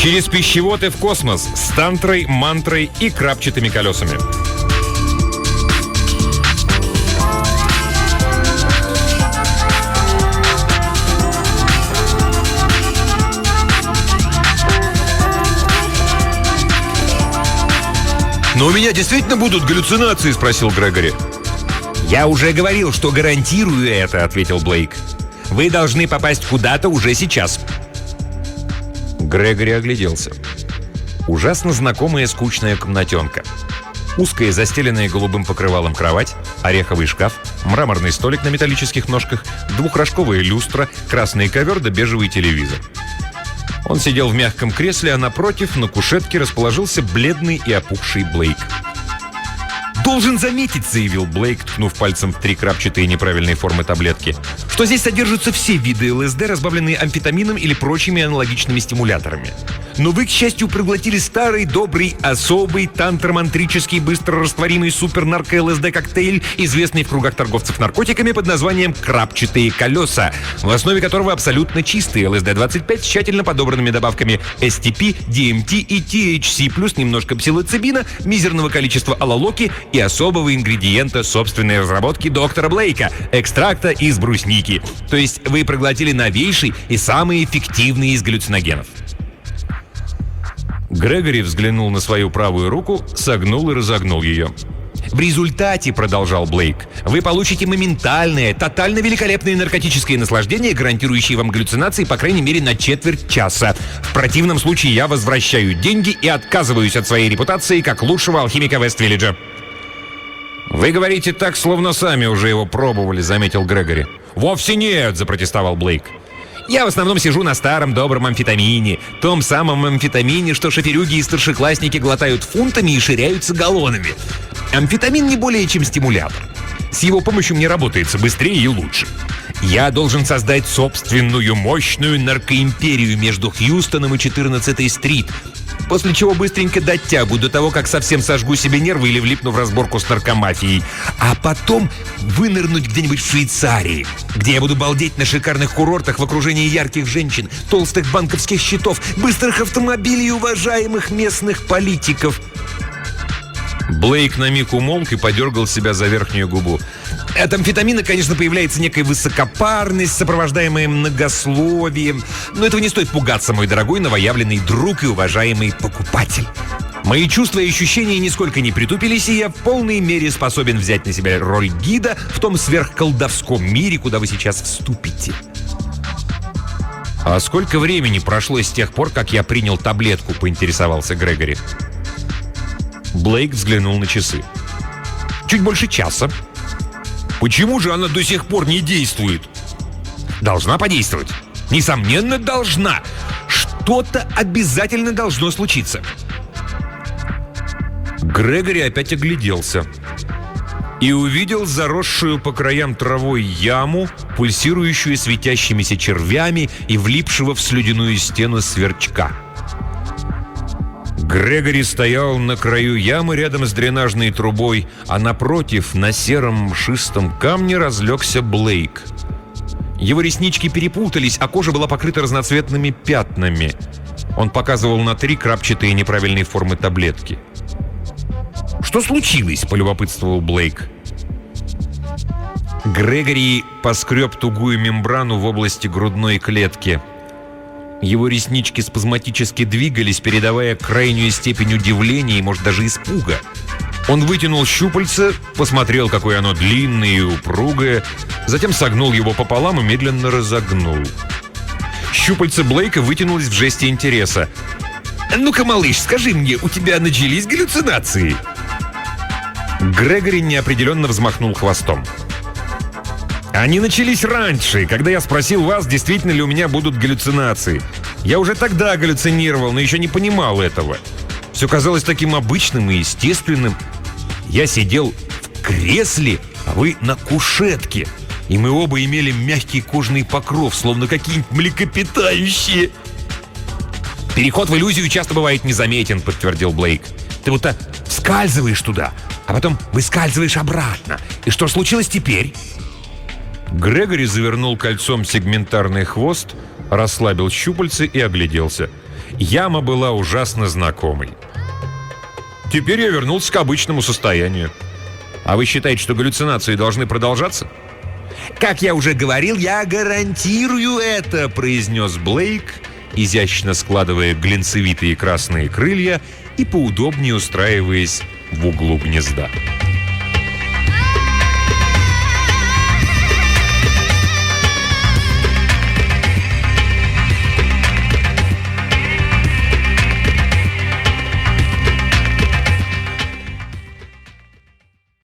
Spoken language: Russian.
Через пищевод и в космос с тантрой, мантрой и крапчатыми колесами. «Но у меня действительно будут галлюцинации?» — спросил Грегори. «Я уже говорил, что гарантирую это», — ответил Блейк. «Вы должны попасть куда-то уже сейчас». Грегори огляделся. Ужасно знакомая скучная комнатенка. Узкая, застеленная голубым покрывалом кровать, ореховый шкаф, мраморный столик на металлических ножках, двухрожковая люстра, красный ковер да бежевый телевизор. Он сидел в мягком кресле, а напротив, на кушетке, расположился бледный и опухший Блейк. «Должен заметить», — заявил Блейк, ткнув пальцем в 3 крапчатые неправильной формы таблетки, «что здесь содержатся все виды ЛСД, разбавленные амфетамином или прочими аналогичными стимуляторами. Но вы, к счастью, проглотили старый, добрый, особый, тантромантрический, быстрорастворимый супер-нарко-ЛСД-коктейль, известный в кругах торговцев наркотиками под названием «крапчатые колеса», в основе которого абсолютно чистый ЛСД-25 с тщательно подобранными добавками STP, DMT и THC, плюс немножко псилоцибина, мизерного количества алалоки и особого ингредиента собственной разработки доктора Блейка – экстракта из брусники. То есть вы проглотили новейший и самый эффективный из галлюциногенов». Грегори взглянул на свою правую руку, согнул и разогнул ее. «В результате, — продолжал Блейк, — вы получите моментальное, тотально великолепное наркотическое наслаждение, гарантирующее вам галлюцинации, по крайней мере, на четверть часа. В противном случае я возвращаю деньги и отказываюсь от своей репутации как лучшего алхимика Вест-Виллиджа». «Вы говорите так, словно сами уже его пробовали», — заметил Грегори. «Вовсе нет», — запротестовал Блейк. «Я в основном сижу на старом добром амфетамине. Том самом амфетамине, что шоферюги и старшеклассники глотают фунтами и ширяются галлонами. Амфетамин не более чем стимулятор. С его помощью мне работается быстрее и лучше. Я должен создать собственную мощную наркоимперию между Хьюстоном и 14-й стрит, после чего быстренько дать тягу до того, как совсем сожгу себе нервы или влипну в разборку с наркомафией. А потом вынырнуть где-нибудь в Швейцарии, где я буду балдеть на шикарных курортах в окружении ярких женщин, толстых банковских счетов, быстрых автомобилей и уважаемых местных политиков». Блейк на миг умолк и подергал себя за верхнюю губу. От амфетамина, конечно, появляется некая высокопарность, сопровождаемая многословием. Но этого не стоит пугаться, мой дорогой новоявленный друг и уважаемый покупатель. Мои чувства и ощущения нисколько не притупились, и я в полной мере способен взять на себя роль гида в том сверхколдовском мире, куда вы сейчас вступите. «А сколько времени прошло с тех пор, как я принял таблетку?» — поинтересовался Грегори. Блейк взглянул на часы. «Чуть больше часа». «Почему же она до сих пор не действует?» «Должна подействовать. Несомненно, должна. Что-то обязательно должно случиться». Грегори опять огляделся и увидел заросшую по краям травой яму, пульсирующую светящимися червями и влипшего в слюдяную стену сверчка. Грегори стоял на краю ямы рядом с дренажной трубой, а напротив, на сером мшистом камне, разлегся Блейк. Его реснички перепутались, а кожа была покрыта разноцветными пятнами. Он показывал на 3 крапчатые неправильной формы таблетки. «Что случилось?» — полюбопытствовал Блейк. Грегори поскреб тугую мембрану в области грудной клетки. Его реснички спазматически двигались, передавая крайнюю степень удивления и, может, даже испуга. Он вытянул щупальце, посмотрел, какое оно длинное и упругое, затем согнул его пополам и медленно разогнул. Щупальце Блейка вытянулось в жесте интереса. «Ну-ка, малыш, скажи мне, у тебя начались галлюцинации?» Грегори неопределенно взмахнул хвостом. «Они начались раньше, когда я спросил вас, действительно ли у меня будут галлюцинации. Я уже тогда галлюцинировал, но еще не понимал этого. Все казалось таким обычным и естественным. Я сидел в кресле, а вы на кушетке, и мы оба имели мягкий кожный покров, словно какие-нибудь млекопитающие». «Переход в иллюзию часто бывает незаметен», — подтвердил Блейк. «Ты будто вскальзываешь туда, а потом выскальзываешь обратно. И что случилось теперь?» Грегори завернул кольцом сегментарный хвост, расслабил щупальцы и огляделся. Яма была ужасно знакомой. Теперь я вернулся к обычному состоянию. А вы считаете, что галлюцинации должны продолжаться? «Как я уже говорил, я гарантирую это», — произнес Блейк, изящно складывая глинцевитые красные крылья и поудобнее устраиваясь в углу гнезда.